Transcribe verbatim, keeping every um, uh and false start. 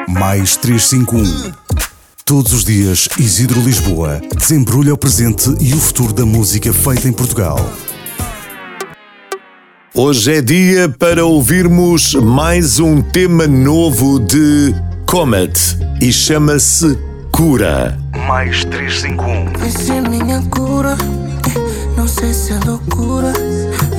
Mais trezentos e cinquenta e um. Todos os dias, Isidro Lisboa desembrulha o presente e o futuro da música feita em Portugal. Hoje é dia para ouvirmos mais um tema novo de Comet e chama-se Cura. Mais trezentos e cinquenta e um. Vai ser minha cura, não sei se é loucura.